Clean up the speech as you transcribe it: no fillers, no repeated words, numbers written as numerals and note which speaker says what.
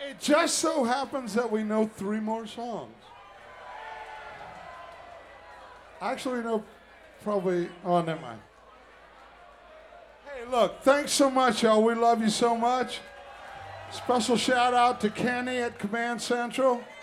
Speaker 1: It just so happens that we know 3 more songs. Actually, no, probably. Oh, never mind. Hey, look, thanks so much, y'all. We love you so much. Special shout out to Kenny at Command Central.